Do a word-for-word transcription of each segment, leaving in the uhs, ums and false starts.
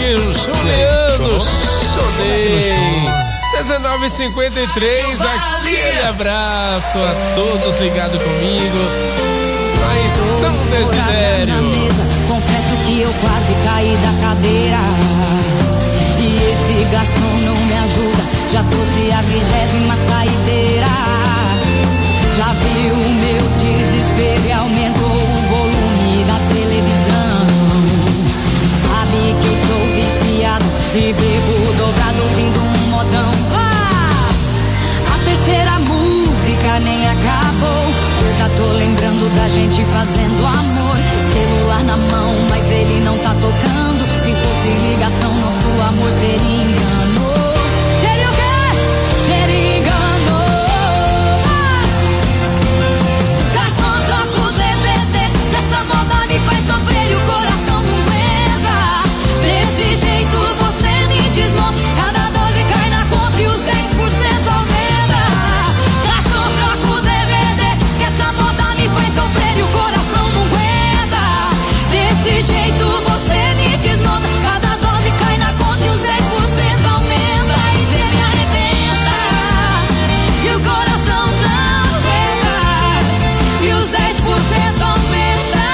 aqui, Juliano Chonei. dezenove e cinquenta e três, aquele abraço a todos ligados comigo. Aí, São Desidério. Confesso que eu quase caí da cadeira. E esse garçom não me ajuda. Já trouxe a vigésima saideira. Já viu o meu desespero e aumentou o volume da televisão. Sabe que eu sou viciado e bebo dobrado ouvindo um modão. Ah! A terceira música nem acabou. Eu já tô lembrando da gente fazendo amor. Celular na mão, mas ele não tá tocando. Se fosse ligação, nosso amor seria engano. Seria o quê? Seria engano. Ah! Garçom, troca o D V D. Essa moda me faz sofrer e o coração não aguenta. Desse jeito você me desmonta. Cada doze cai na conta e os dez por cento aumenta. Garçom, troca o D V D. Essa moda me faz sofrer e o coração não aguenta. Desse jeito você me desmonta. Cada doze cai na conta e os dez por cento aumenta. E cê me arrebenta e o coração não aguenta. E os dez por cento aumenta.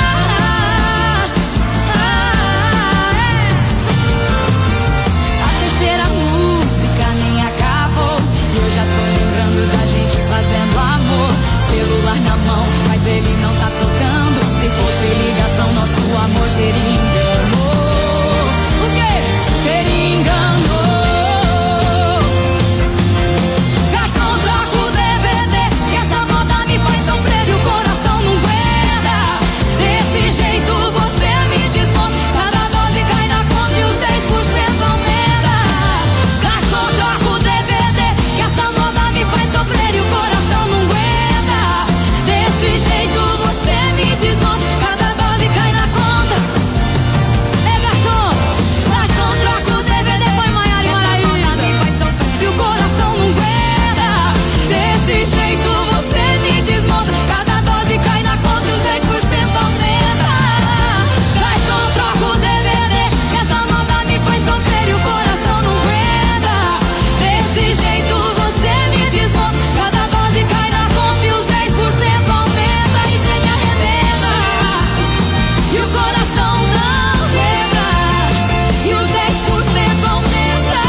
Ah, é. A terceira música nem acabou. E eu já tô lembrando da gente fazendo amor. Celular na mão, mas ele não tá tocando. Se fosse ligação, nosso amor seria engano. O quê? Seria engano. Garçom, troca o D V D. Que essa moda me faz sofrer e o coração não aguenta. Desse jeito você me desmonta. Cada doze cai na conta e os dez por cento aumenta. Garçom, troca o D V D. Que essa moda me faz sofrer e o coração não aguenta. Desse jeito você me desmonta. Cada doze cai na conta. É garçom, garçom, troca o D V D. Foi Maiara e Maraísa. Me faz sofrer e o coração não aguenta. Desse jeito você me desmonta. Cada doze cai na conta e os dez por cento aumenta. Garçom, troca o D V D. Essa moda me faz sofrer e o coração não aguenta. Desse jeito você me desmonta. Cada doze cai na conta e os dez por cento aumenta. E cê me arrebenta e o coração não aguenta. E os dez por cento aumenta.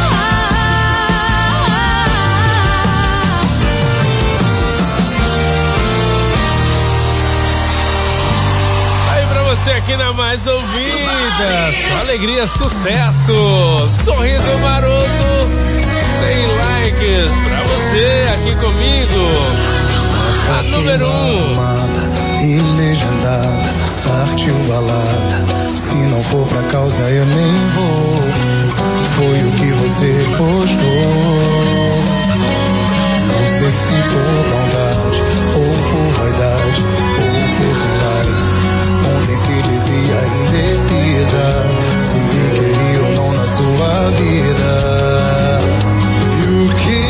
Aí pra você aqui na Mais Ouvida, só alegria, sucesso, sorriso maroto, sem likes, pra você aqui comigo, a número um. Amada e legendada, partiu balada. Se não for pra causa eu nem vou. Foi o que você postou. Não sei se por bondade ou por vaidade ou por sinais. Ontem se dizia indecisa se me queria ou não na sua vida. E o que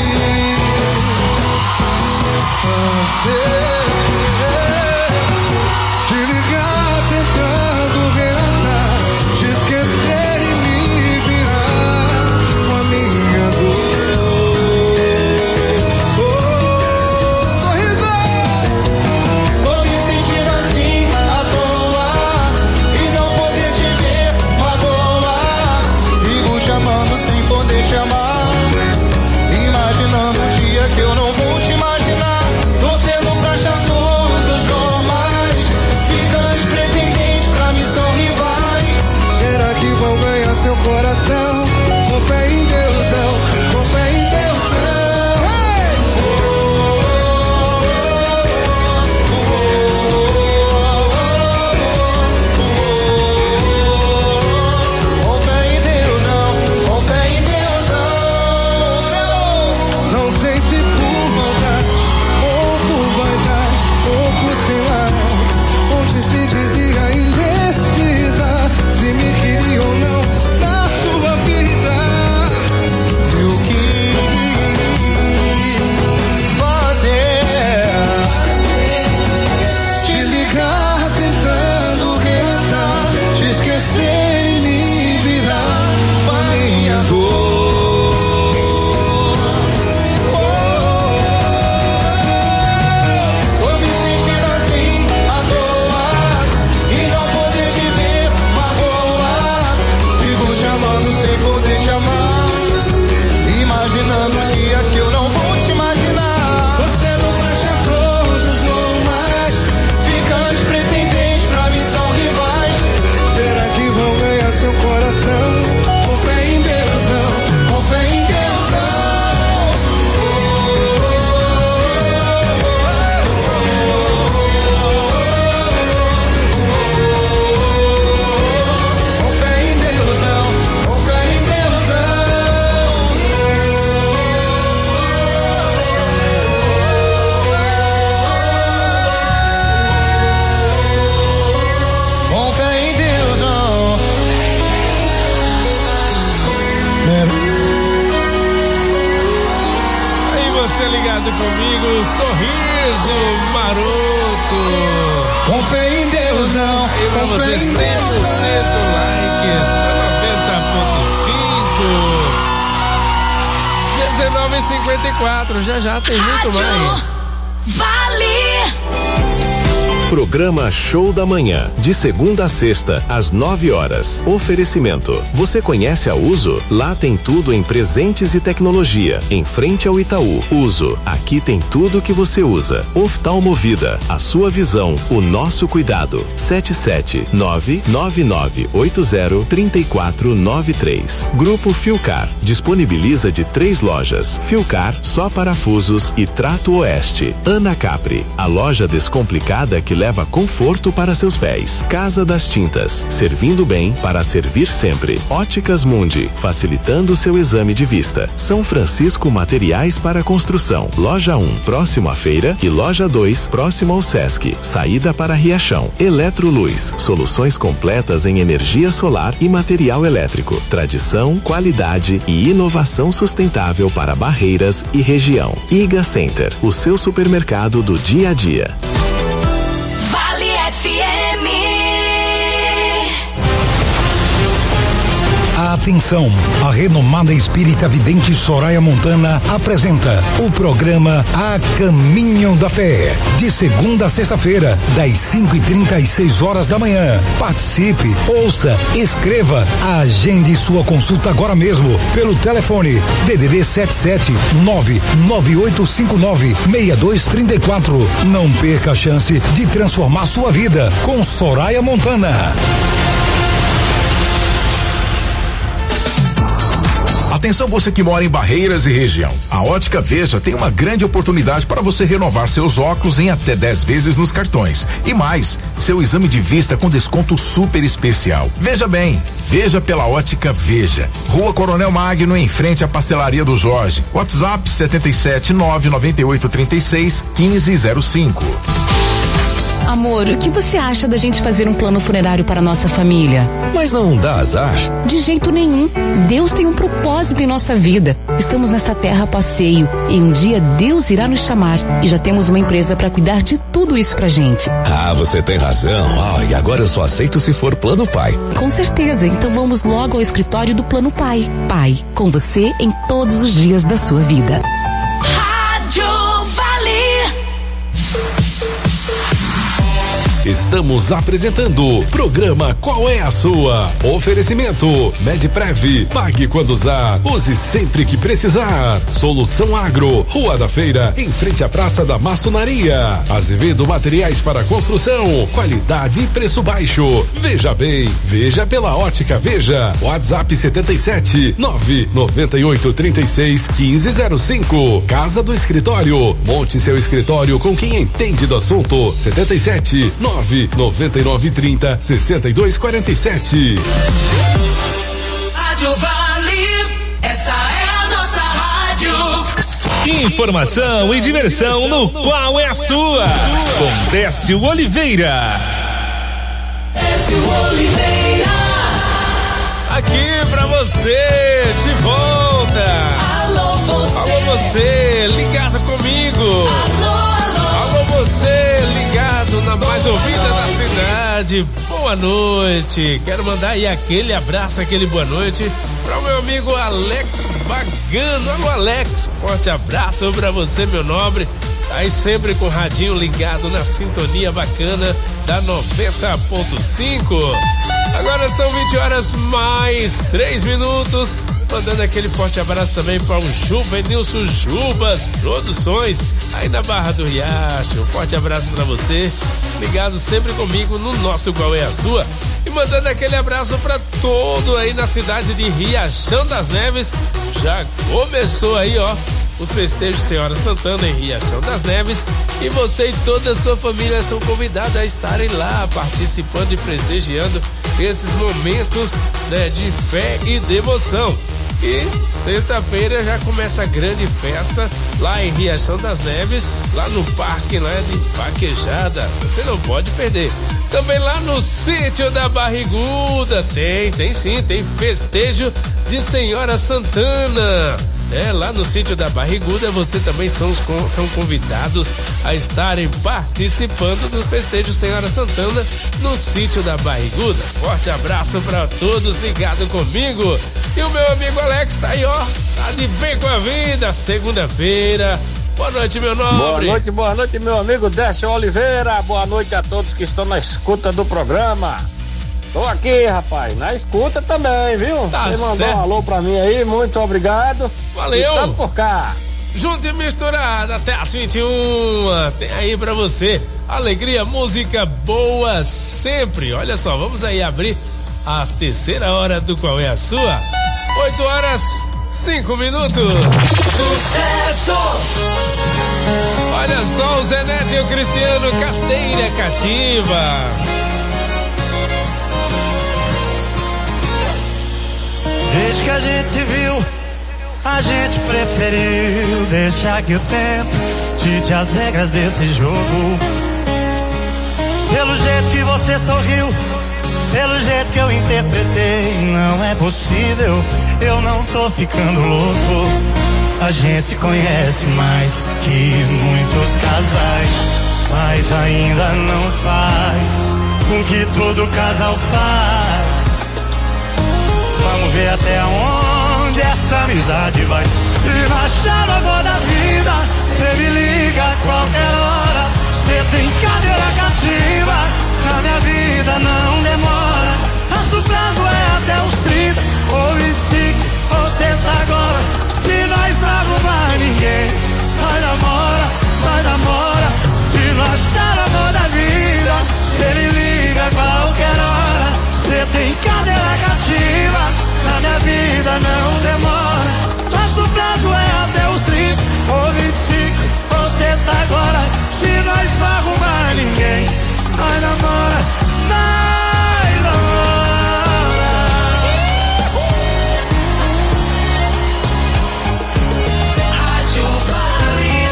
fazer? Te ligar tentando relatar, te esquecer e me virar com a minha dor. Oh, sorriso! Tô me sentindo assim à toa e não poder te ver magoa. Sigo te amando sem poder te amar, imaginando o dia que eu não vou te imaginar. Torcendo pra ligado comigo, Sorriso Maroto. Com fé em Deus não, e pra com você fé em cem Deus por cento não. likes na noventa ponto cinco. dezenove e cinquenta e quatro, já já tem muito mais. Vale! Programa Show da Manhã, de segunda a sexta, às nove horas. Oferecimento. Você conhece a Uso? Lá tem tudo em presentes e tecnologia. Em frente ao Itaú. Uso. Aqui tem tudo que você usa. Oftalmovida. A sua visão, o nosso cuidado. sete sete nove nove nove oito zero três quatro nove três. Grupo Filcar. Disponibiliza de três lojas. Filcar, só parafusos e Trato Oeste. Ana Capri. A loja descomplicada que leva conforto para seus pés. Casa das Tintas, servindo bem para servir sempre. Óticas Mundi, facilitando seu exame de vista. São Francisco Materiais para Construção. Loja um, próximo à feira, e Loja dois, próximo ao Sesc. Saída para Riachão. Eletroluz, soluções completas em energia solar e material elétrico. Tradição, qualidade e inovação sustentável para Barreiras e região. Iga Center, o seu supermercado do dia a dia. F M. Atenção, a renomada espírita vidente Soraya Montana apresenta o programa A Caminho da Fé, de segunda a sexta-feira, das cinco e trinta às seis horas da manhã. Participe, ouça, escreva, agende sua consulta agora mesmo pelo telefone D D D sete sete nove nove oito cinco nove seis dois três quatro. Não perca a chance de transformar sua vida com Soraya Montana. Atenção você que mora em Barreiras e região. A Ótica Veja tem uma grande oportunidade para você renovar seus óculos em até dez vezes nos cartões. E mais, seu exame de vista com desconto super especial. Veja bem, veja pela Ótica Veja. Rua Coronel Magno, em frente à Pastelaria do Jorge. WhatsApp sete sete nove nove oito três seis um cinco zero cinco. Amor, o que você acha da gente fazer um plano funerário para nossa família? Mas não dá azar? De jeito nenhum. Deus tem um propósito em nossa vida. Estamos nessa terra a passeio e um dia Deus irá nos chamar. E já temos uma empresa para cuidar de tudo isso pra gente. Ah, você tem razão. Ah, e agora eu só aceito se for Plano Pai. Com certeza. Então vamos logo ao escritório do Plano Pai. Pai, com você em todos os dias da sua vida. Rádio Vale. Estamos apresentando o programa Qual é a Sua? Oferecimento Medprev, pague quando usar, use sempre que precisar. Solução Agro, Rua da Feira, em frente à Praça da Maçonaria. Azevedo Materiais para Construção, qualidade e preço baixo. Veja bem, veja pela Ótica Veja. WhatsApp sete sete nove nove oito três seis um cinco zero cinco. Casa do Escritório, monte seu escritório com quem entende do assunto. sete sete nove nove nove trinta sessenta e dois quarenta e sete. Rádio Vale, essa é a nossa rádio. Informação e diversão no Qual é a Sua? Com Décio Oliveira. Décio Oliveira. Aqui pra você, de volta. Alô você. Alô você, ligado comigo. Alô, alô. Alô você, ligado na mais ouvida da cidade. Boa noite. Quero mandar aí aquele abraço, aquele boa noite para o meu amigo Alex Bagano. Alô Alex, forte abraço pra você, meu nobre. Tá aí sempre com o radinho ligado na sintonia bacana da noventa ponto cinco. Agora são vinte horas mais três minutos. Mandando aquele forte abraço também para o Juvenilson Jubas Produções, aí na Barra do Riacho. Um forte abraço para você, ligado sempre comigo no nosso Qual é a Sua. E mandando aquele abraço para todo aí na cidade de Riachão das Neves. Já começou aí, ó, os festejos Senhora Santana em Riachão das Neves. E você e toda a sua família são convidados a estarem lá participando e prestigiando esses momentos, né, de fé e devoção. E sexta-feira já começa a grande festa lá em Riachão das Neves, lá no parque, né, de Vaquejada. Você não pode perder. Também lá no sítio da Barriguda tem, tem sim, tem festejo de Senhora Santana. É, lá no sítio da Barriguda, você também são, são convidados a estarem participando do festejo Senhora Santana no sítio da Barriguda. Forte abraço para todos ligados comigo. E o meu amigo Alex tá aí, ó, tá de bem com a vida, segunda-feira. Boa noite, meu nobre. Boa noite, boa noite, meu amigo Décio Oliveira. Boa noite a todos que estão na escuta do programa. Tô aqui, rapaz, na escuta também, viu? Tá Você mandou certo. um alô pra mim aí, muito obrigado. Valeu. Estamos por cá. Junto e misturado até as vinte e uma. Tem aí pra você alegria, música boa sempre. Olha só, vamos aí abrir a terceira hora do Qual é a Sua? oito horas, cinco minutos. Sucesso! Olha só o Zé Neto e o Cristiano, Cadeira Cativa. Desde que a gente se viu, a gente preferiu deixar que o tempo dite as regras desse jogo. Pelo jeito que você sorriu, pelo jeito que eu interpretei, não é possível, eu não tô ficando louco. A gente se conhece mais que muitos casais, mas ainda não faz o que todo casal faz. Vamos ver até onde essa amizade vai. Se não achar o amor da vida, cê me liga a qualquer hora. Cê tem cadeira cativa, na minha vida não demora. Nosso prazo é até os trinta ou vinte e cinco ou sexta agora. Se nós não arrumar ninguém, nós namora, nós namora. Se não achar o amor da vida, cê me liga a qualquer hora. Cê tem cadeira cativa, na minha vida não demora. Nosso prazo é até os trinta ou vinte e cinco ou sexta agora. Se nós não arrumar ninguém, nós namora, nós namora. Rádio Vale.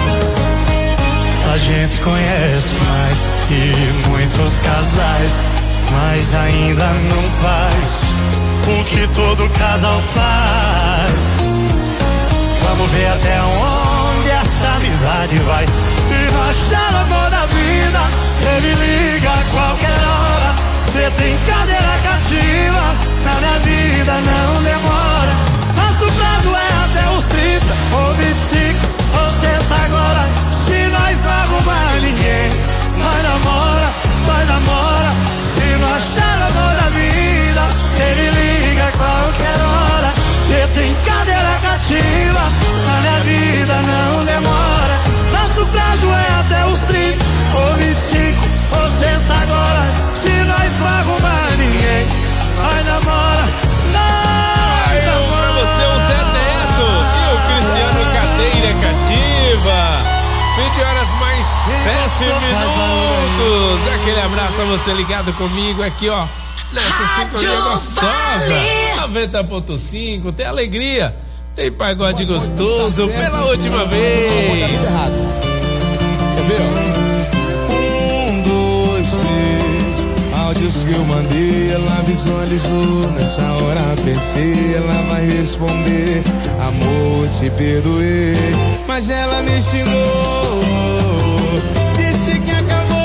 A gente se conhece mais que muitos casais, mas ainda não faz o que todo casal faz. Vamos ver até onde essa amizade vai. Se não achar o amor da vida, cê me liga a qualquer hora. Cê tem cadeira cativa, na minha vida não demora. Nosso prazo é até os trinta ou vinte e cinco ou sexta agora. Se nós não arrumar ninguém, nós namora, nós namora. Se não achar o amor da vida, cê me liga a qualquer hora. Cê tem cadeira cativa, na minha vida não demora. Nosso prazo é até os trinta ou vinte e cinco ou sexta agora. Se nós não arrumar ninguém, nós namora, nós namora. Pra você o Zé Neto e o Cristiano, Cadeira Cativa. vinte horas mais sete minutos. Aquele abraço a você ligado comigo aqui, ó. Nessa sintonia gostosa. noventa ponto cinco. Tem alegria. Tem pagode gostoso pela última vez. Quer ver, ó? Um, dois, três. Áudios que eu mandei, ela visualizou. Nessa hora pensei, ela vai responder. Amor, te perdoei, mas ela me xingou. Disse que acabou,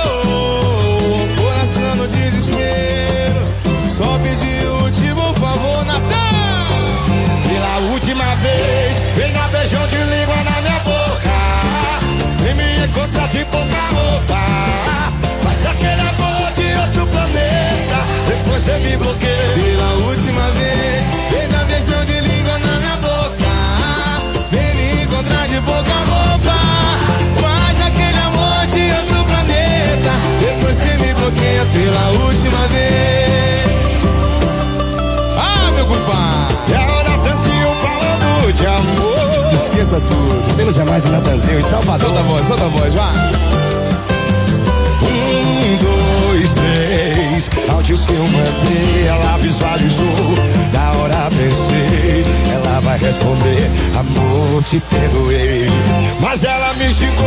coração no desespero. Só pedi o último favor, Natal. Pela última vez, venha beijão de língua na minha boca. Vem me encontrar de pouca roupa. Mas aquele amor de outro planeta, depois você me bloqueia. Pela última vez, venha beijão de língua na minha boca. Vem me encontrar de pouca roupa. Faz aquele amor de outro planeta, depois você me bloqueia pela última vez. Ah, meu compadre, é a Natanzinho falando de amor. Esqueça tudo, pelo jamais Natanzinho em Salvador. Solta a voz, solta a voz, vai. Um, dois, três. Áudios que eu mandei, ela visualizou. Na hora pensei, ela vai responder. Amor, te perdoei, mas ela me xingou.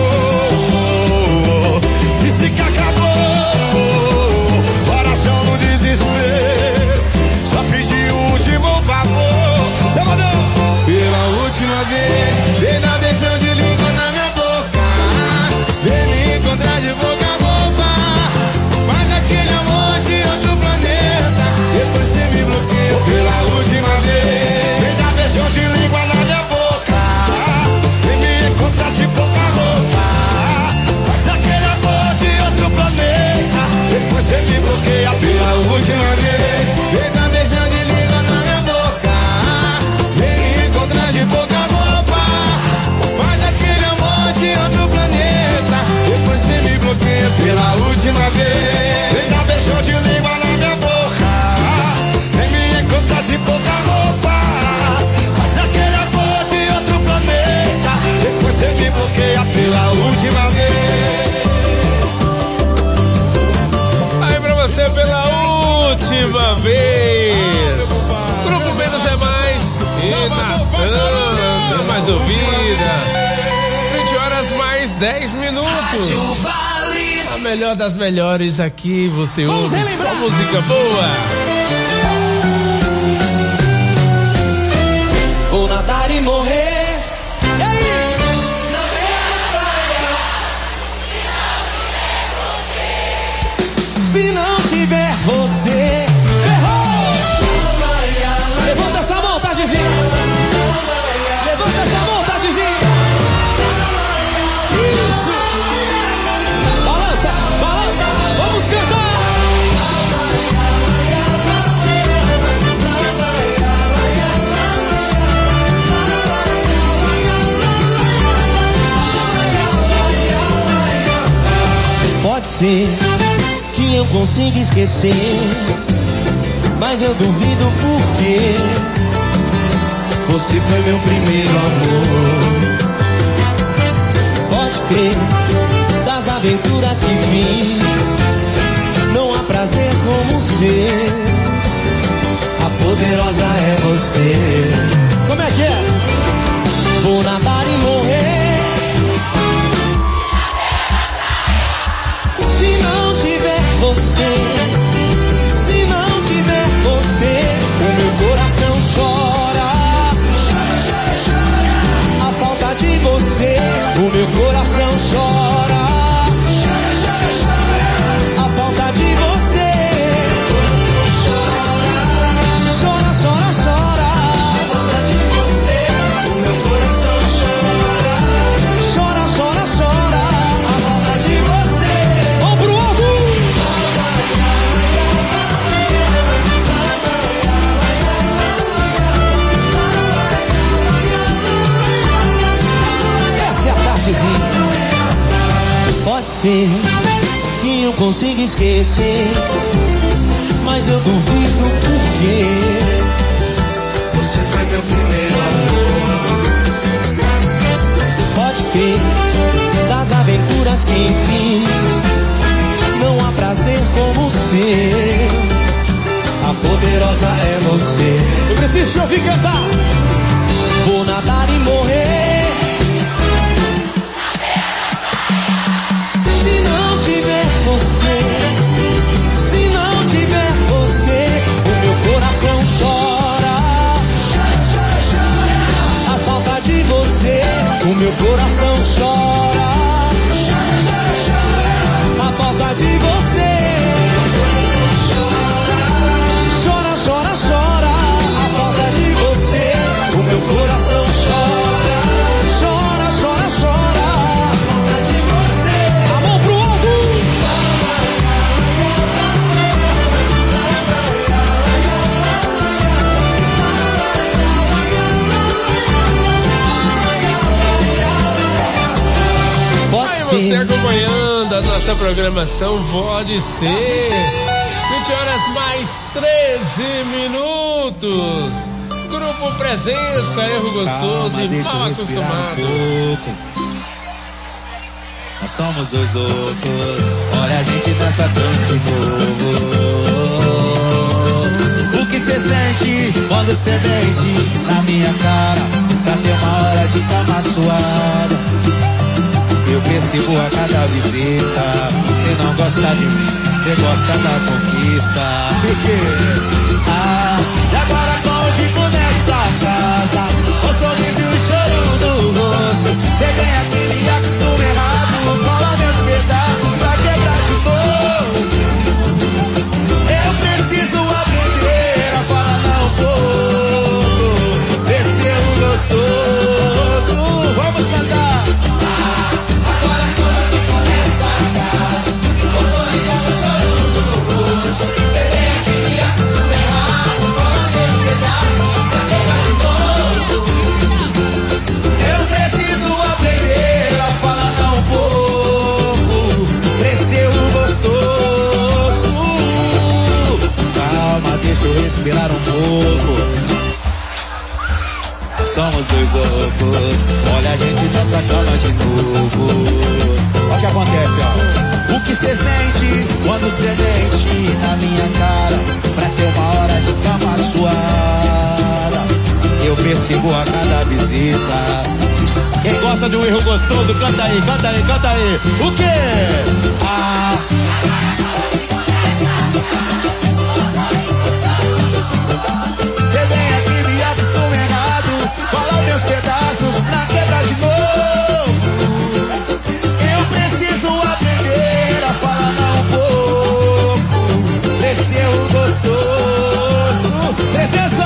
Disse que acabou, coração no desespero. Só pedi o último favor, Salvador. Pela última ouvida. vinte horas mais dez minutos. A melhor das melhores aqui, você Vamos ouve relembrar. só música boa. Vou nadar e morrer. E aí? Se não tiver você, ferrou! Levanta essa mão, Tardezinha! Levanta essa mão, Tardezinha! Isso! Balança, balança, vamos cantar! Pode ser que eu consiga esquecer, mas eu duvido porque você foi meu primeiro amor. Pode crer, das aventuras que fiz, não há prazer como ser. A poderosa é você. Como é que é? Vou nadar e morrer. Se não tiver você, se não tiver você, o meu coração chora. A falta de você, o meu coração chora. A falta de você, chora, chora, chora. A falta de você, o meu coração chora. Chora, chora, chora. A falta de você. Vamos pro alto! Essa é a Tardezinha. Pode ser que eu consiga esquecer, mas eu duvido porque você foi meu primeiro amor. Pode crer, das aventuras que fiz, não há prazer como ser. A poderosa é você. Eu preciso te ouvir cantar. Vou nadar e morrer. Se não tiver você, se não tiver você, o meu coração chora. A falta de você, o meu coração chora. A falta de você, chora, chora, chora. A falta de você, o meu coração chora. Chora, chora, chora. A falta de você. A mão pro alto. Pode Aí ser. você acompanhando a nossa programação, pode ser. vinte horas mais treze minutos. Grupo Presença, erro gostoso Calma, e deixa mal eu respirar um acostumado. pouco. Nós somos dois loucos. Olha a gente dança tanto de novo. O que cê sente quando cê mente na minha cara, pra ter uma hora de cama suada? Eu percebo a cada visita, cê não gosta de mim, cê gosta da conquista. Por quê? Ah, e agora como fico nessa casa, o sorriso e o choro no rosto. Cê vem aqui me acostuma errado, cola meus pedaços pra quebrar de novo. Eu preciso aprender a falar não pouco, desse erro gostoso. Vamos cantar. Deixa eu respirar um pouco. Somos dois loucos. Olha a gente nessa cama de novo. Olha o que acontece, ó. O que cê sente quando cê mente na minha cara, pra ter uma hora de cama suada? Eu percebo a cada visita, Quem gosta de um erro gostoso, canta aí, canta aí, canta aí. O quê? Ah. Você vem aqui me acostuma errado, cola meus pedaços pra quebrar de novo. Eu preciso aprender a falar não um pouco desse erro gostoso. Presença!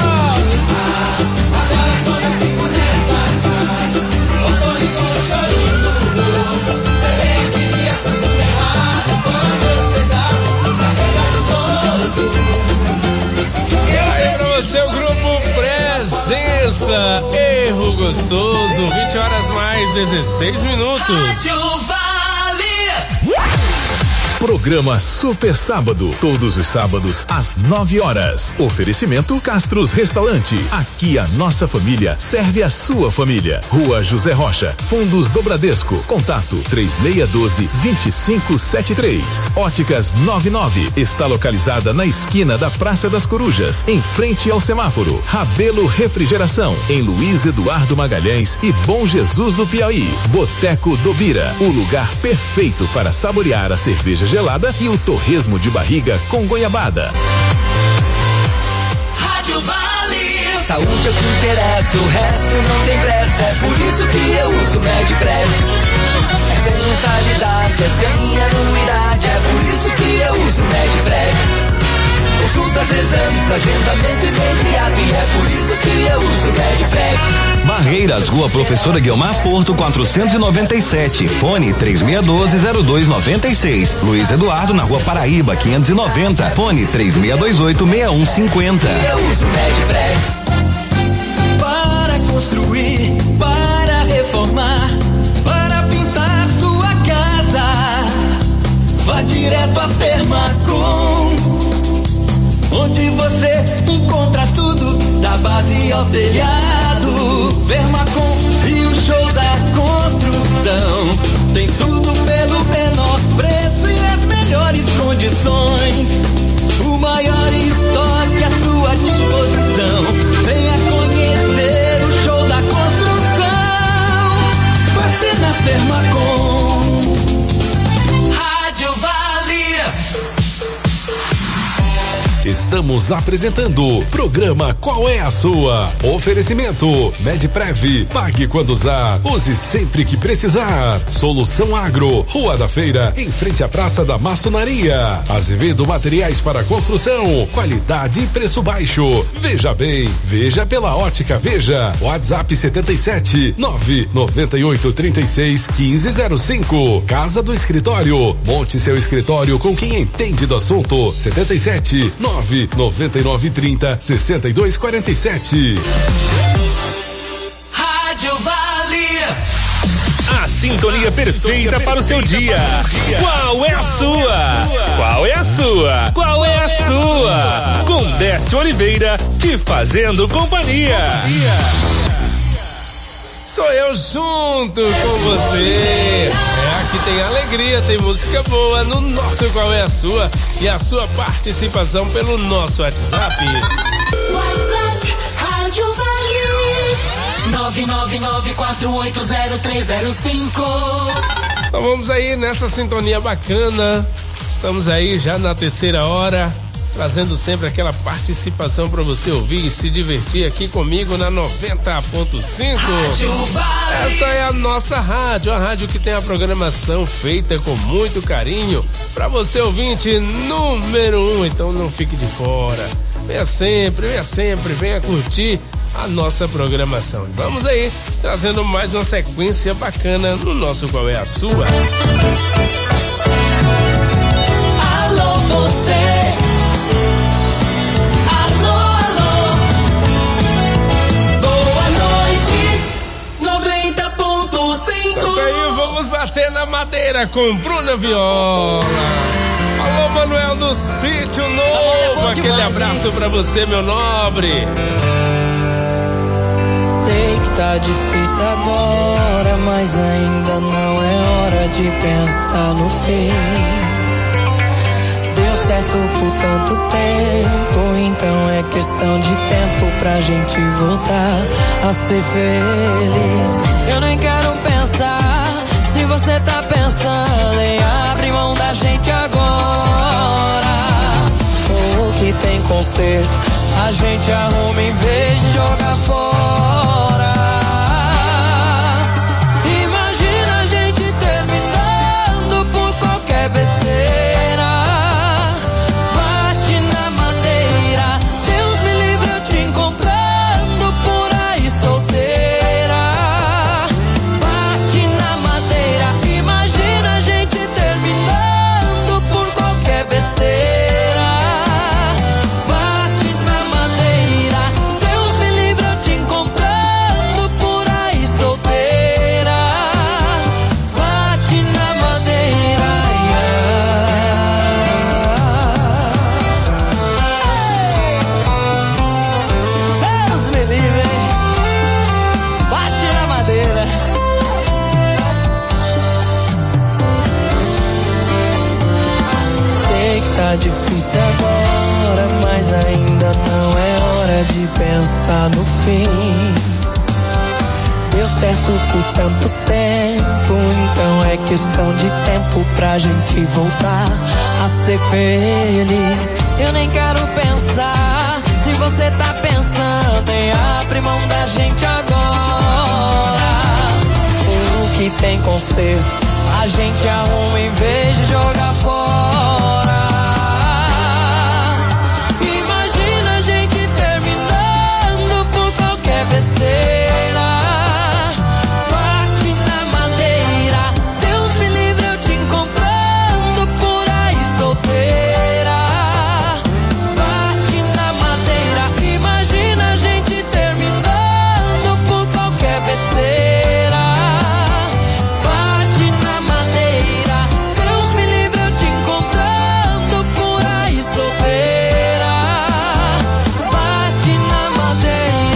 Seu grupo Presença, erro gostoso, vinte horas mais dezesseis minutos. Programa Super Sábado, todos os sábados às nove horas. Oferecimento Castros Restaurante. Aqui a nossa família serve a sua família. Rua José Rocha, Fundos do Bradesco. Contato três seis um dois, dois cinco sete três. Óticas noventa e nove está localizada na esquina da Praça das Corujas, em frente ao semáforo. Rabelo Refrigeração, em Luiz Eduardo Magalhães e Bom Jesus do Piauí. Boteco do Bira, o lugar perfeito para saborear a cerveja gelada e o torresmo de barriga com goiabada. Rádio Vale. Saúde é o que interessa, o resto não tem pressa. É por isso que eu uso Medprev. É sem mensalidade, é sem anuidade. É por isso que eu uso Medprev. Consultas, exames, agendamento imediato. E é por isso que eu uso Medprev. Barreiras, Rua Professora Guiomar Porto quatrocentos e noventa e sete, fone três seis um dois, zero dois nove seis. Luiz Eduardo na Rua Paraíba quinhentos e noventa, fone três seis dois oito, seis um cinco zero. Eu uso Medprev. Para construir, para reformar, para pintar sua casa, vá direto a Permacom, onde você encontra tudo, da base ao telhado. Permacom e o show da construção, tem tudo pelo menor preço e as melhores condições. O maior estoque à sua disposição. Venha conhecer o show da construção. Você na Permacom. Rádio Vale. Estamos apresentando programa Qual é a Sua? Oferecimento Medprev, pague quando usar, use sempre que precisar. Solução Agro, Rua da Feira, em frente à Praça da Maçonaria. Azevedo Materiais para Construção, qualidade e preço baixo. Veja bem, veja pela Ótica Veja. WhatsApp setenta e sete, nove noventa e oito, trinta e seis, quinze zero cinco. Casa do Escritório, monte seu escritório com quem entende do assunto. setenta e sete, nove noventa e nove, trinta, sessenta e dois, quarenta e sete. Rádio Vale. A sintonia perfeita para o seu dia. Qual é a sua? Qual é a sua? Qual é a sua? Com Décio Oliveira te fazendo companhia. Sou eu junto com você. É, aqui tem alegria, tem música boa no nosso Qual é a Sua? E a sua participação pelo nosso WhatsApp. WhatsApp Rádio Vale nove nove nove quatro oito zero três zero cinco. Então vamos aí nessa sintonia bacana. Estamos aí já na terceira hora, trazendo sempre aquela participação para você ouvir e se divertir aqui comigo na noventa ponto cinco. Esta é a nossa rádio, a rádio que tem a programação feita com muito carinho para você ouvinte número um. Então não fique de fora. Venha sempre, venha sempre, venha curtir a nossa programação. Vamos aí, trazendo mais uma sequência bacana no nosso Qual é a Sua? Alô, você. Vamos bater na madeira com Bruna Viola. Alô, Manuel do Sítio Novo, é aquele demais, abraço hein? Pra você, meu nobre. Sei que tá difícil agora, mas ainda não é hora de pensar no fim. Deus certo por tanto tempo, então é questão de tempo pra gente voltar a ser feliz. Eu nem quero pensar se você tá pensando em abrir mão da gente agora. O que tem conserto a gente arruma em vez de jogar fora. Imagina a gente terminando por qualquer besteira. Bate na madeira, Deus me livre eu te encontrando por aí solteira. Bate na madeira, imagina a gente terminando por qualquer besteira. Tá difícil agora, mas ainda não é hora de pensar no fim. Deu certo por tanto tempo, então é questão de tempo pra gente voltar a ser feliz. Eu nem quero pensar se você tá pensando em abrir mão da gente agora. O que tem conserto a gente arruma em vez de jogar fora. Besteira, bate na madeira, Deus me livre eu te encontrando por aí solteira. Bate na madeira, imagina a gente terminando por qualquer besteira. Bate na madeira, Deus me livre eu te encontrando por aí solteira. Bate na madeira.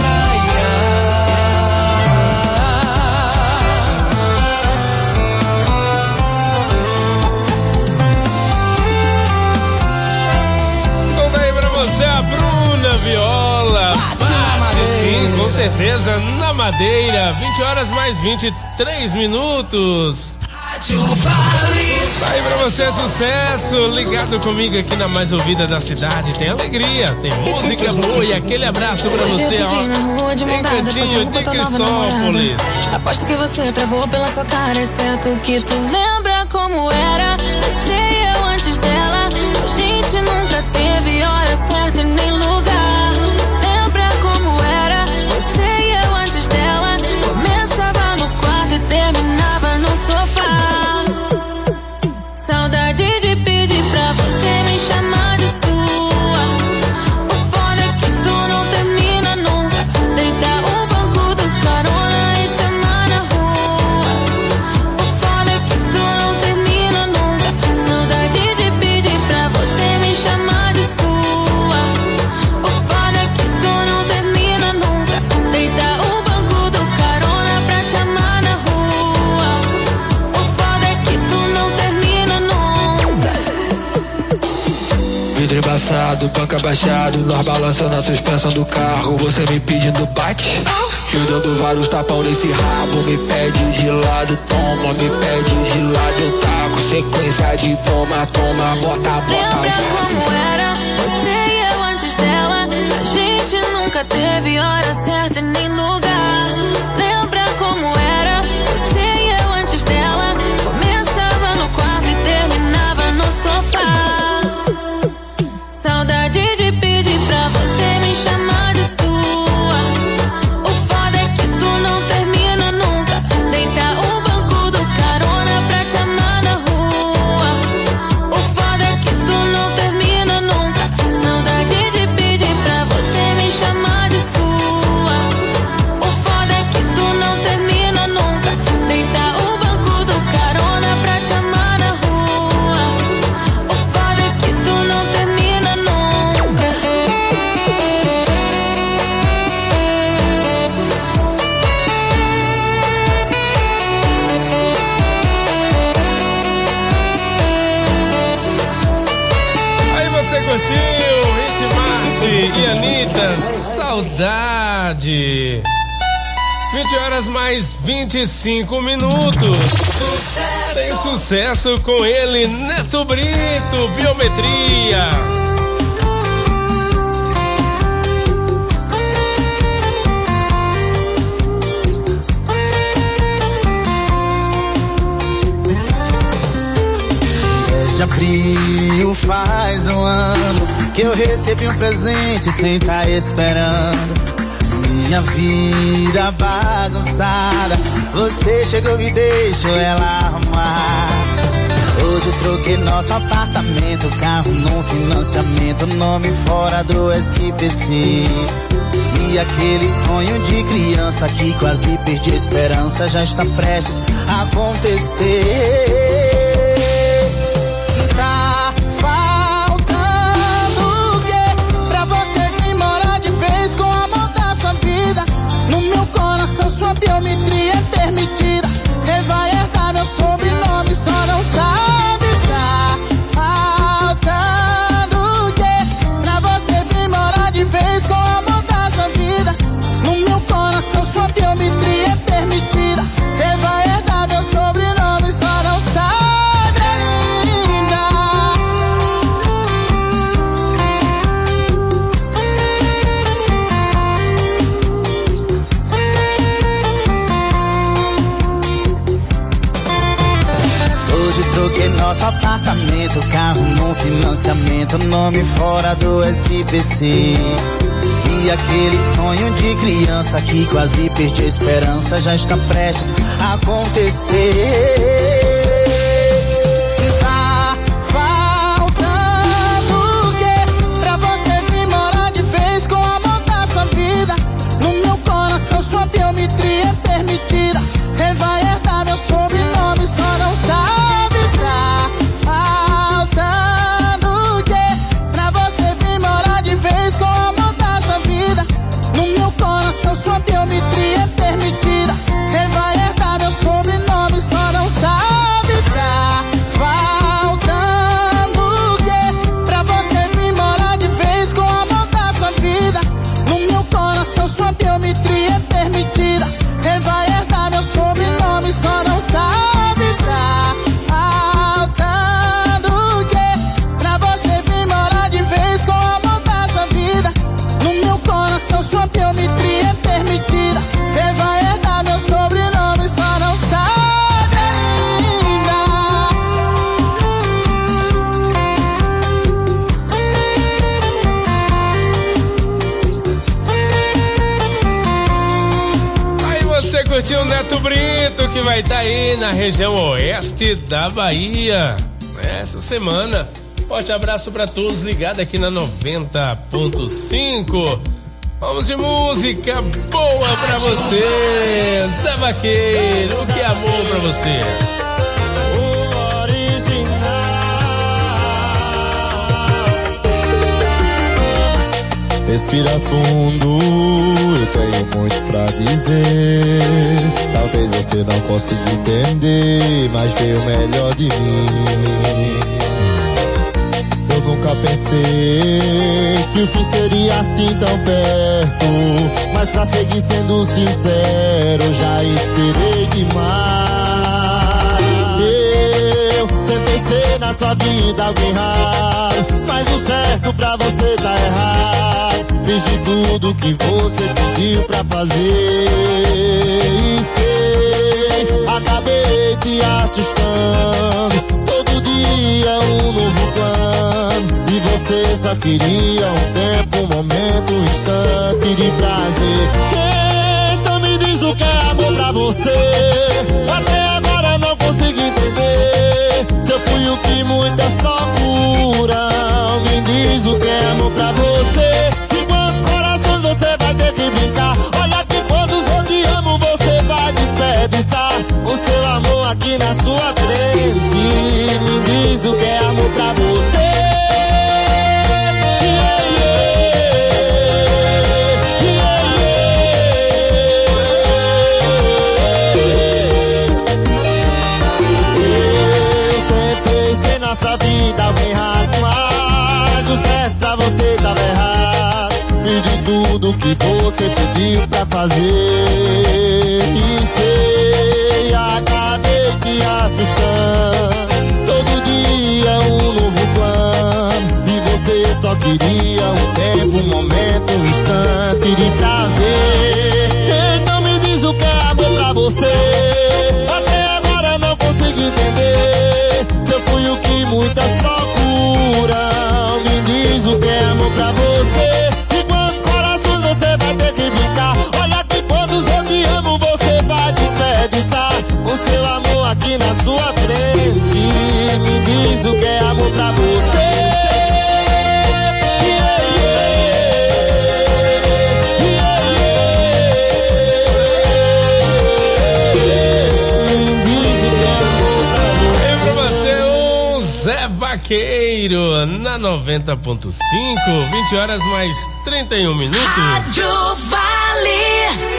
Você é a Bruna Viola. Bate sim, com certeza, na madeira. vinte horas mais vinte e três minutos. Tá aí pra você, sucesso. Ligado comigo aqui na mais ouvida da cidade. Tem alegria, tem música boa e aquele abraço pra você, ó. Em Cantinho de Cristópolis. Aposto que você travou pela sua cara, é certo que tu lembra como era. Você e eu antes dela. A gente nunca teve hora certa e nem lugar. Lembra como era? Você e eu antes dela. Começava no quarto e terminava no sofá. Saudade de pedir pra você me chamar de sua. O foda é que tu não termina nunca. Deitar o banco do carona e te amar na rua. O foda é que tu não termina nunca. Saudade de pedir pra você me chamar de sua. O foda é que tu não termina nunca. Deitar o banco do carona pra te amar na rua. O foda é que tu não termina nunca. Vidro embaçado, banco abaixado, nós balançando a suspensão do carro. Você me pedindo bate, eu dando vários tapão nesse rabo. Me pede de lado, toma, me pede de lado. Eu taco sequência de toma, toma, bota, bota. Lembra como era? Você e eu antes dela. A gente nunca teve hora certa e nem lugar. Lembra como era? Você e eu antes dela. Começava no quarto e terminava no sofá. Saudade de pedir pra você me chamar de sua. O foda é que tu não termina nunca. Deitar o banco do carona pra te amar na rua. O foda é que tu não termina nunca. Saudade de pedir pra você me chamar de sua. O foda é que tu Saudade. vinte horas mais vinte e cinco minutos. Sucesso. Tem sucesso com ele, Neto Brito, Biometria. De abril faz um ano que eu recebi um presente sem tá esperando. Minha vida bagunçada, você chegou e deixou ela arrumar. Hoje eu troquei nosso apartamento, carro no financiamento, nome fora do S P C. E aquele sonho de criança que quase perdi a esperança já está prestes a acontecer. Tá faltando o quê pra você vir morar de vez com o amor da sua vida? No meu coração sua biometria é permitida. Cê vai herdar meu sobrenome, só não sabe. Tá faltando o quê pra você vir morar de vez com o amor da sua vida? No meu coração sua biometria é permitida. Cê vai herdar meu sobrenome, só não sabe. Troquei nosso apartamento, carro no financiamento, nome fora do S P C. E aquele sonho de criança que quase perdi a esperança já está prestes a acontecer. Tá faltando o quê pra você vir morar de vez com o amor da sua vida? No meu coração sua biometria é permitida. Cê vai herdar meu sobrenome, só não sabe. Tá faltando o quê pra você vir morar de vez com o amor da sua vida? No meu coração sua biometria é permitida. Cê vai herdar meu sobrenome, só não sabe. Tá faltando o quê pra você vir morar de vez com o amor da sua vida? No meu coração sua biometria é permitida. Cê vai herdar meu sobrenome, só não sabe. Tá faltando o quê pra você vir morar de vez com o amor da sua vida? No meu coração sua biometria é permitida. Cê vai herdar meu sobrenome, só não sabe ainda. Aí você curtiu o Neto Brito, que vai estar aí na região oeste da Bahia essa semana. Forte abraço pra todos ligados aqui na noventa ponto cinco. Vamos de música boa pra você, Zé Vaqueiro, que amor pra você. Respira fundo, eu tenho muito pra dizer. Talvez você não consiga entender, mas dei o melhor de mim. Eu nunca pensei que o fim seria assim tão perto, mas pra seguir sendo sincero, eu já esperei demais. Eu tentei ser na sua vida alguém raro, mas o certo pra você tá errado. Fiz de tudo que você pediu pra fazer e sei, acabei te assustando. Todo dia é um novo plano e você só queria um tempo, um momento, um instante de prazer. Então me diz o que é amor pra você. Até agora eu não consigo entender se eu fui o que muitas procuram. Me diz o que é amor pra você. Você vai ter que brincar. Olha que quando eu te amo você vai desperdiçar o seu amor aqui na sua frente. Me diz o que é amor pra você. Yeah, yeah. Yeah, yeah. tudo que você pediu pra fazer. E sei, acabei te assustando. Todo dia um novo plano. E você só queria um tempo, um momento, um instante de prazer. Então me diz o que é amor pra você. Até agora não consigo entender. Se eu fui o que muitas procuram. Me diz o que é amor pra você. E quantos corações você vai ter que brincar? Olha que quantos eu te amo você vai desperdiçar. O seu amor aqui na sua frente. Me diz o que é amor pra você. Vaqueiro na noventa ponto cinco, vinte horas mais trinta e um minutos. Rádio Vale.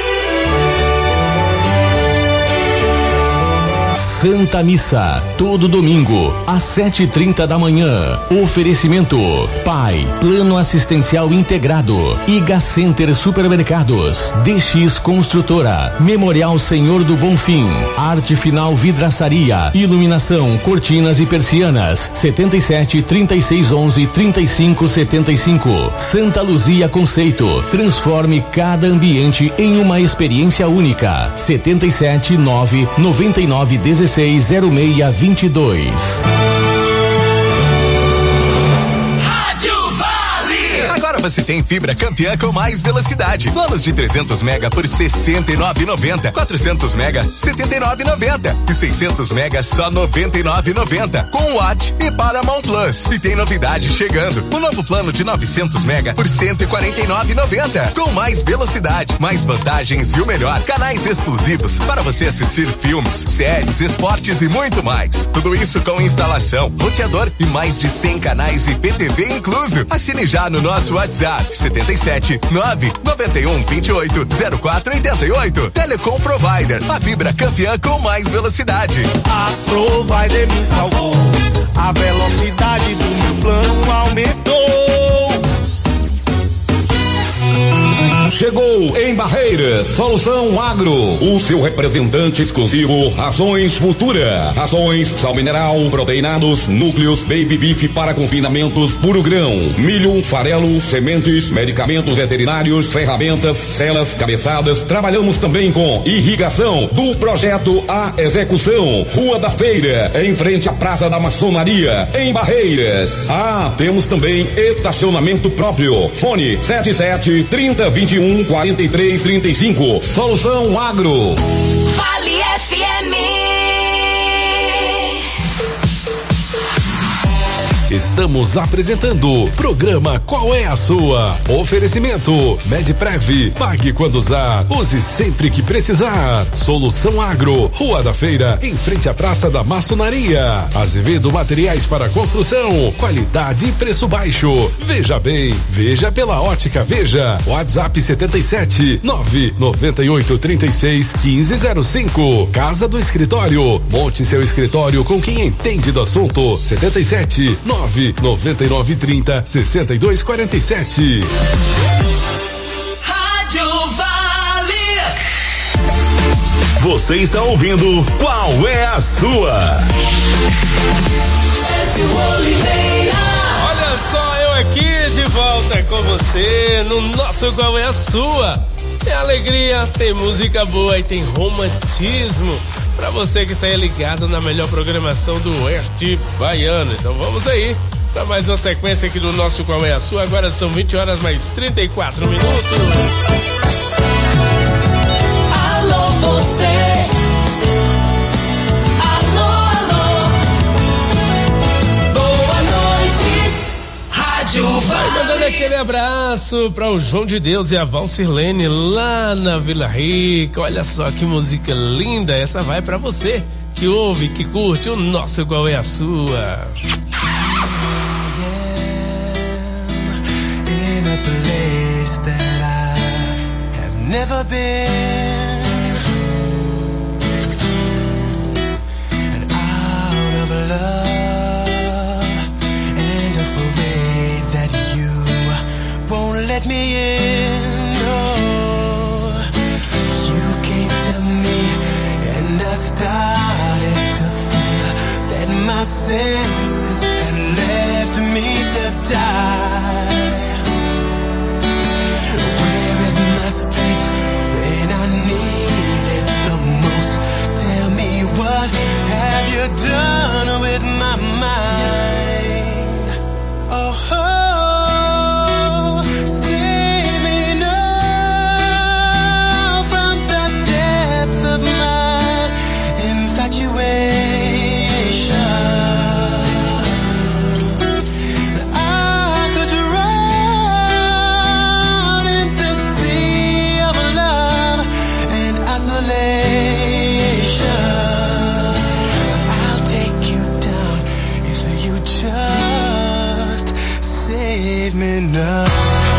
Santa Missa, todo domingo, às sete e trinta da manhã. Oferecimento: Pai, Plano Assistencial Integrado, Iga Center Supermercados, D X Construtora, Memorial Senhor do Bonfim, Arte Final Vidraçaria, Iluminação, Cortinas e Persianas, setenta e sete, trinta e seis, onze, trinta e cinco, setenta e cinco. Santa Luzia Conceito, transforme cada ambiente em uma experiência única. setenta e sete, nove, noventa e nove, dezesseis, zero seis, vinte e dois. Agora você tem fibra campeã com mais velocidade. Planos de trezentos mega por sessenta e nove reais e noventa centavos. quatrocentos mega, setenta e nove reais e noventa centavos. E seiscentos mega, só noventa e nove reais e noventa centavos. Com Watt e Paramount Plus. E tem novidade chegando. O novo plano de novecentos mega por cento e quarenta e nove reais e noventa centavos. Com mais velocidade, mais vantagens e o melhor, canais exclusivos para você assistir filmes, séries, esportes e muito mais. Tudo isso com instalação, roteador e mais de cem canais e P T V incluso. Assine já no nosso WhatsApp setenta e sete, nove, noventa e um, vinte e oito, zero quatro oitenta e oito. Telecom Provider, a fibra campeã com mais velocidade. A Provider me salvou. A velocidade do meu plano aumentou. Chegou em Barreiras, Solução Agro, o seu representante exclusivo, Rações Futura. Rações, sal mineral, proteinados, núcleos, baby beef para confinamentos, puro grão, milho, farelo, sementes, medicamentos veterinários, ferramentas, celas, cabeçadas. Trabalhamos também com irrigação, do projeto à execução. Rua da Feira, em frente à Praça da Maçonaria, em Barreiras. Ah, temos também estacionamento próprio. Fone sete sete, trinta, vinte e um, quarenta e três, trinta e cinco. Solução Agro. Vale F M. Estamos apresentando programa Qual é a Sua? Oferecimento Medprev, pague quando usar, use sempre que precisar. Solução Agro, Rua da Feira, em frente à Praça da Maçonaria. Azevedo Materiais para Construção, qualidade e preço baixo. Veja bem, veja pela Ótica Veja. WhatsApp setenta e sete, nove, noventa e oito, trinta e seis, quinze, zero cinco. Casa do Escritório, monte seu escritório com quem entende do assunto. setenta e sete, nove, noventa e nove, trinta, sessenta e dois, quarenta e sete. Rádio Vale. Você está ouvindo Qual é a Sua? Olha só, eu aqui de volta com você no nosso Qual é a Sua? Tem alegria, tem música boa e tem romantismo pra você que está aí ligado na melhor programação do Oeste Baiano. Então vamos aí para mais uma sequência aqui do nosso Qual é a Sua? Agora são vinte horas mais trinta e quatro minutos. Alô, você. Alô, alô. Boa noite. Rádio Vai mandando Vale. aquele abraço para o João de Deus e a Valcirlene lá na Vila Rica. Olha só que música linda. Essa vai para você que ouve, que curte o nosso Qual é a Sua? In a place that I have never been, and out of love, and afraid that you won't let me in. senses and left me to die. Where is my strength when I need it the most? Tell me, what have you done with my mind? Oh, oh, save me now from the depths of my infatuation. I could drown in the sea of love and isolation. I'll take you down if you just save me now.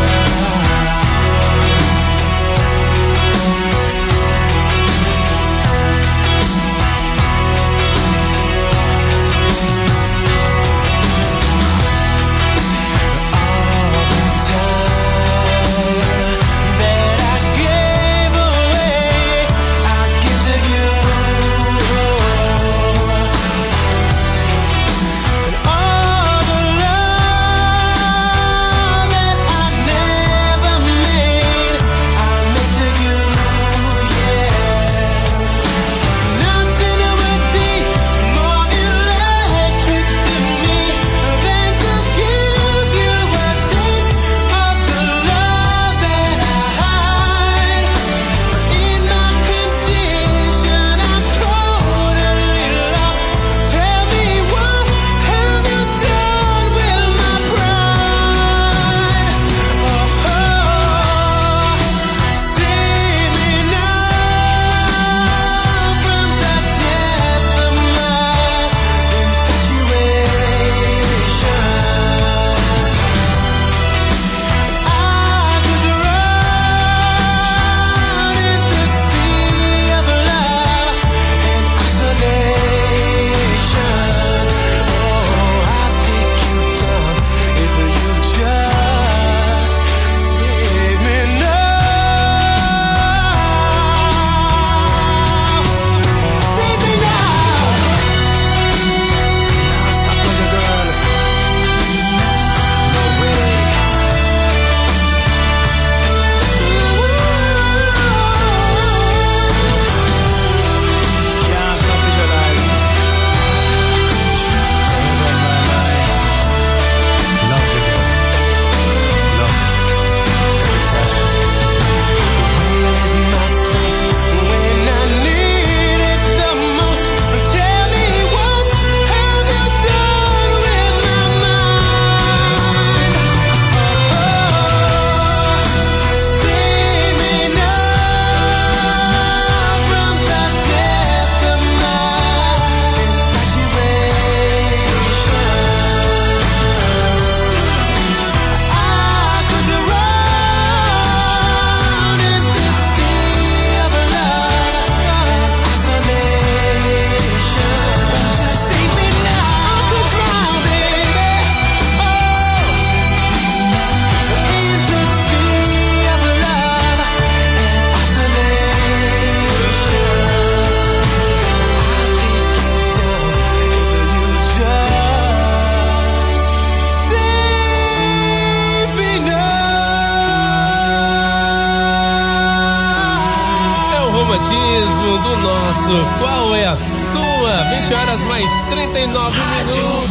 Qual é a sua? vinte horas mais trinta e nove minutos.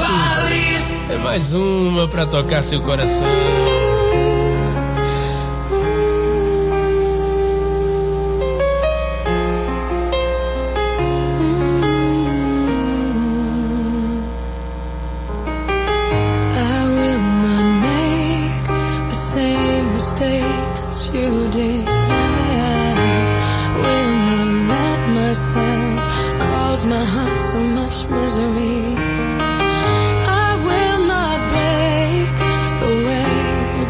É mais uma pra tocar seu coração. My heart so much misery. I will not break the way you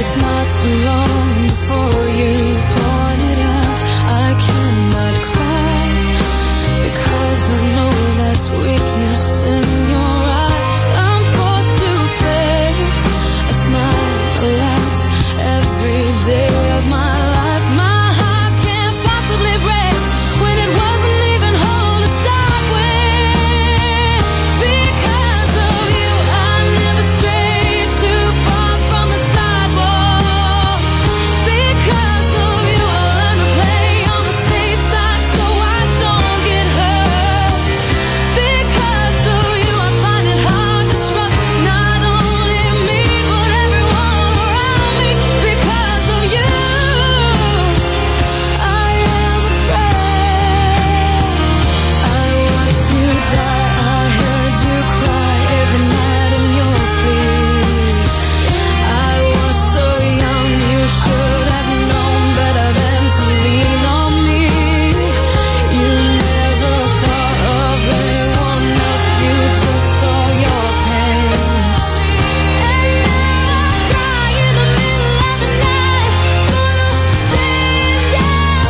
it's not too long before you point it out. I cannot cry because I know that's weakness in your eyes. I'm forced to fake a smile, a laugh every day of my life. My heart can't possibly break when it wasn't even whole to start with. Because of you, I never strayed too far from the sidewalk. Because of you, I learned to play on the safe side so I don't get hurt. Because of you, I find it hard to trust not only me but everyone around me. Because of you, I am afraid. I watched you die, I heard you cry every night in your sleep. I was so young, you should have known better than to lean on me. You never thought of anyone else, you just saw your pain. And now I cry in the middle of the night for the same damn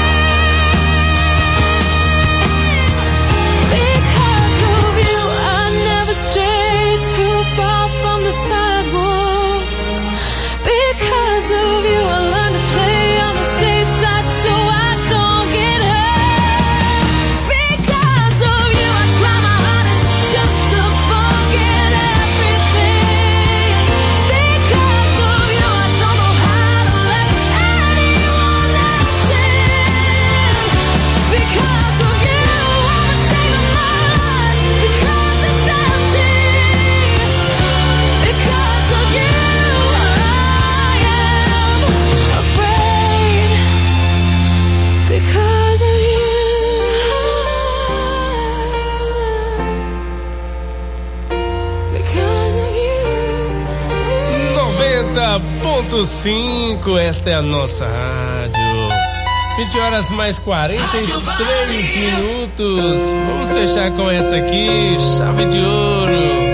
thing. Because of you, I never strayed too far from the sidewalk. Because of you, I learned to play on the safe side so I don't get hurt. Because of you, I try my hardest just to forget everything. Because of you, I don't know how to let anyone else in. Because of you, I'm ashamed of my life because it's empty. Because of you, I am afraid. Because of you. Because of you. noventa ponto cinco, esta é a nossa rádio. vinte horas mais quarenta e três minutos. Vamos fechar com essa aqui, chave de ouro.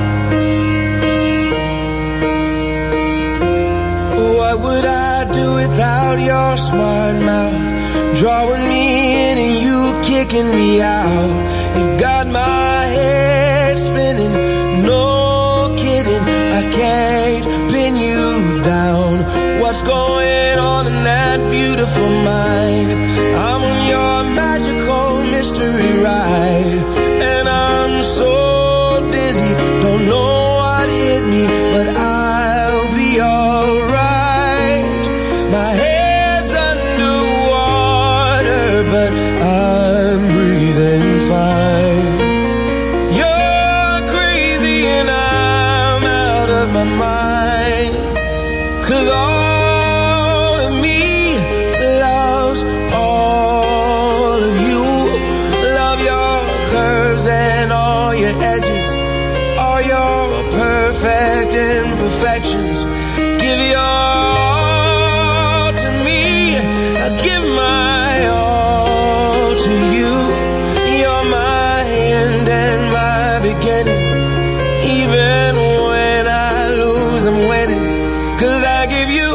What would I do without your smart mouth? Drawing me in and you kicking me out. You got my head spinning, no kidding. I can't pin you down. What's going on in that beautiful mind? I'm on your magical mystery ride, and I'm so dizzy, don't know what hit me, but I'll be alright. My head's underwater, but I'm breathing fine. You're crazy and I'm out of my mind. 'Cause all of me loves all of you. Love your curves and all your edges, all your perfect imperfections. Give your all to me, I give my all to you. You're my end and my beginning. Even when I lose, I'm winning. 'Cause I give you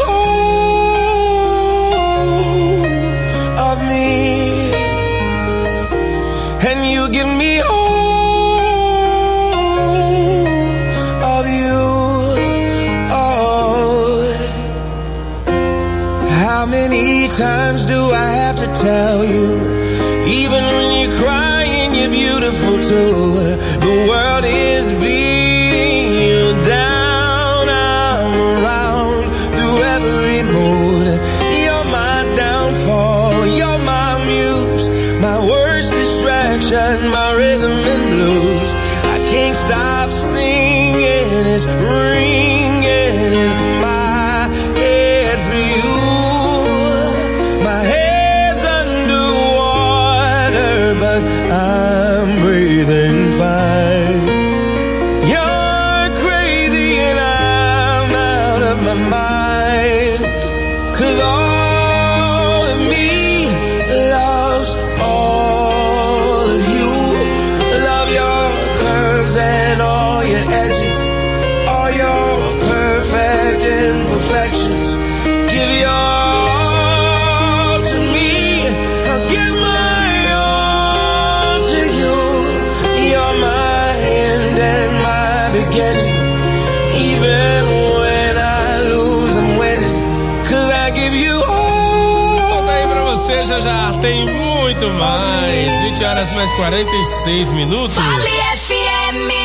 all of me, and you give me all of you. Oh, how many times do I have to tell you? Even when you're crying, you're beautiful too. The world is beating you down. I'm around through every mood. You're my downfall, you're my muse, my worst distraction, my rhythm and blues. I can't stop singing, it's ringing in my head for you. My head's underwater, but I'm breathing fine. You're crazy and I'm out of my mind. 'Cause all of me loves all of you. Love your curves and all your edges, all your perfect imperfections. actions. Give your all to me. I'll give my all to you. You're my end and my beginning. Even when I lose, I'm winning. Cause I give you all. Volta aí pra você, já já tem muito mais. vinte horas mais quarenta e seis minutos. Vale F M.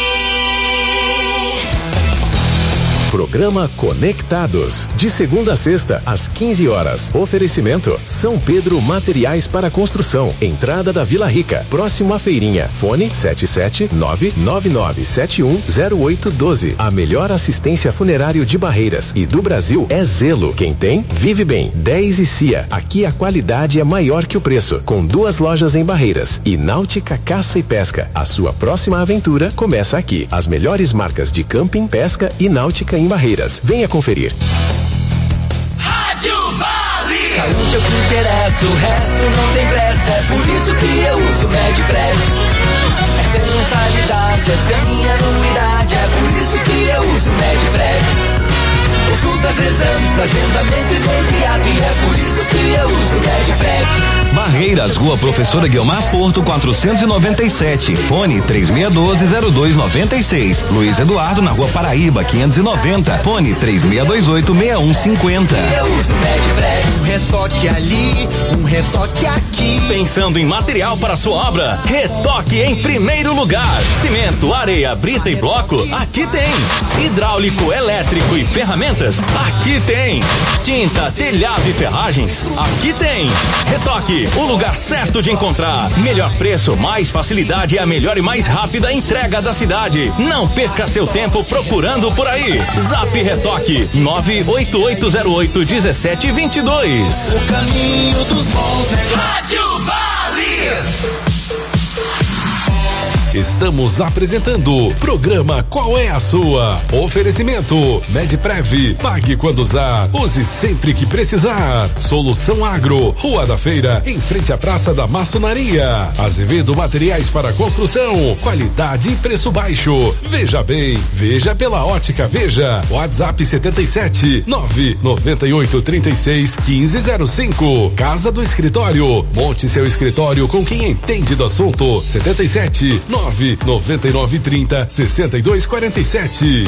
Programa Conectados, de segunda a sexta, às quinze horas. Oferecimento São Pedro Materiais para Construção, entrada da Vila Rica, próximo à feirinha. Fone sete sete nove nove nove sete um zero oito um dois. A melhor assistência funerário de Barreiras e do Brasil é Zelo. Quem tem, vive bem. dez e Cia, aqui a qualidade é maior que o preço. Com duas lojas em Barreiras e Náutica Caça e Pesca. A sua próxima aventura começa aqui. As melhores marcas de camping, pesca e náutica em Barreiras. Venha conferir. Rádio Vale. Saúde é o que interessa, o resto não tem pressa. É por isso que eu uso Medprev. É sem mensalidade, é sem anuidade. É por isso que eu uso Medprev. Consultas, exames, agendamento imediato. E é por isso que eu uso Medprev. Barreiras, Rua Professora Guiomar Porto quatrocentos e noventa e sete, fone três seis um dois zero dois nove seis. Luiz Eduardo na Rua Paraíba quinhentos e noventa, fone três seis dois oito seis um cinco zero. Eu uso Medprev. Um retoque ali, um retoque aqui. Pensando em material para sua obra? Retoque em primeiro lugar. Cimento, areia, brita e bloco? Aqui tem. Hidráulico, elétrico e ferramentas? Aqui tem. Tinta, telhado e ferragens? Aqui tem. Retoque, o lugar certo de encontrar. Melhor preço, mais facilidade e a melhor e mais rápida entrega da cidade. Não perca seu tempo procurando por aí. Zap Retoque nove oito oito zero oito um sete dois dois. O caminho dos bons negócios. Rádio Vale. Estamos apresentando programa Qual é a Sua? Oferecimento Medprev, pague quando usar, use sempre que precisar. Solução Agro, Rua da Feira, em frente à Praça da Maçonaria. Azevedo Materiais para Construção, qualidade e preço baixo. Veja bem, veja pela Ótica Veja. WhatsApp setenta e sete nove noventa e oito trinta e seis quinze zero cinco. Casa do Escritório, monte seu escritório com quem entende do assunto. setenta e sete nove noventa e nove trinta sessenta e dois quarenta e sete.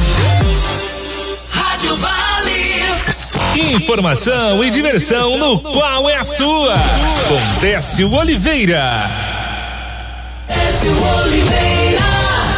Rádio Vale. Informação e diversão no Qual é a Sua? Com Décio Oliveira. Décio Oliveira.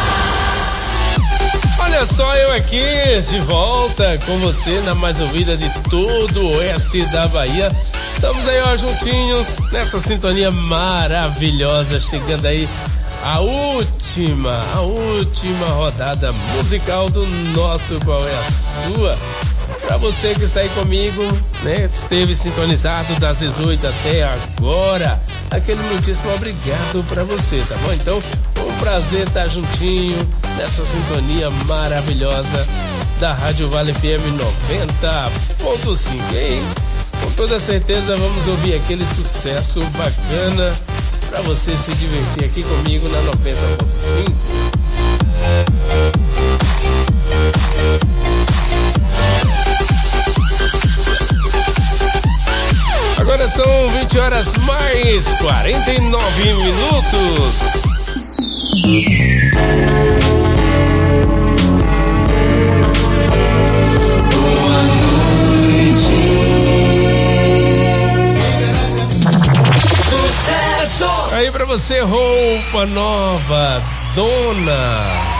Olha só, eu aqui de volta com você na mais ouvida de todo o oeste da Bahia. Estamos aí, ó, juntinhos nessa sintonia maravilhosa, chegando aí a última, a última rodada musical do nosso Qual é a Sua? Pra você que está aí comigo, né? Esteve sintonizado das dezoito até agora. Aquele muitíssimo obrigado pra você, tá bom? Então, um prazer estar juntinho nessa sintonia maravilhosa da Rádio Vale F M noventa ponto cinco. E aí, com toda certeza vamos ouvir aquele sucesso bacana pra você se divertir aqui comigo na noventa ponto cinco. Agora são vinte horas mais quarenta e nove minutos. Boa noite. Sucesso. Aí pra você, roupa nova, Dona.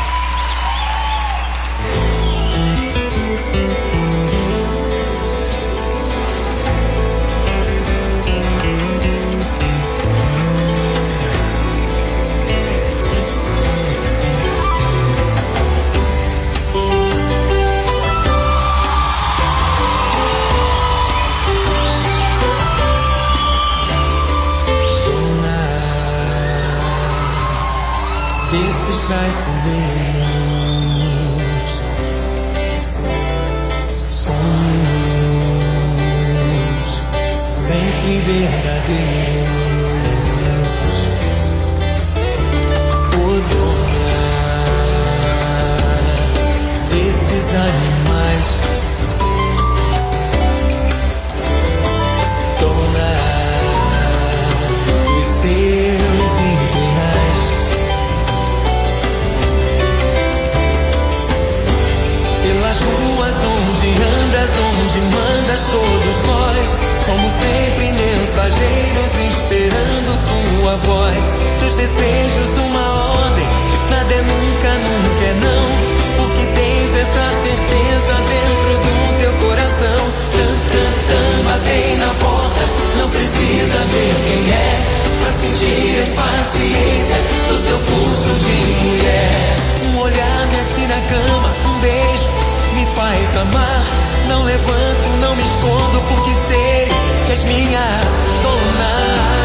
Desses traiçoeiros, sonhos sempre verdadeiros. O dona desses animais onde mandas, todos nós somos sempre mensageiros esperando tua voz. Teus desejos uma ordem, nada é nunca, nunca é não, porque tens essa certeza dentro do teu coração. Tan, tan, tan, batei na porta, não precisa ver quem é, pra sentir a impaciência do teu pulso de mulher. Um olhar me atira a cama, um beijo me faz amar. Não levanto, não me escondo, porque sei que és minha dona.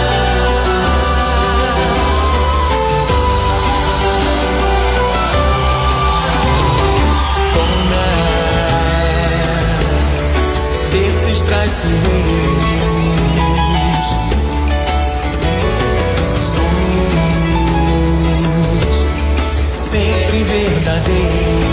Desses traiçoeiros, sonhos sempre verdadeiros.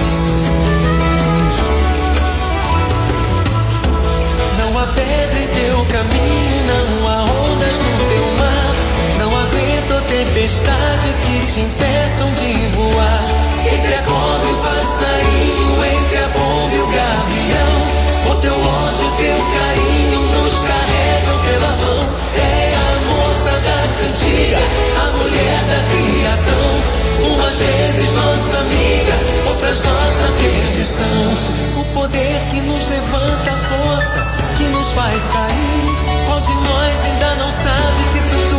Não há pedra em teu caminho, não há ondas no teu mar, não há vento ou tempestade que te impeçam de voar. Entre a cobra e o passarinho, entre a bomba e o gavião, o teu ódio, teu carinho nos carregam pela mão. É a moça da cantiga, a mulher da criação, umas vezes nossa amiga, outras nossa perdição. O poder que nos levanta, a força que nos faz cair. Qual de nós ainda não sabe que isso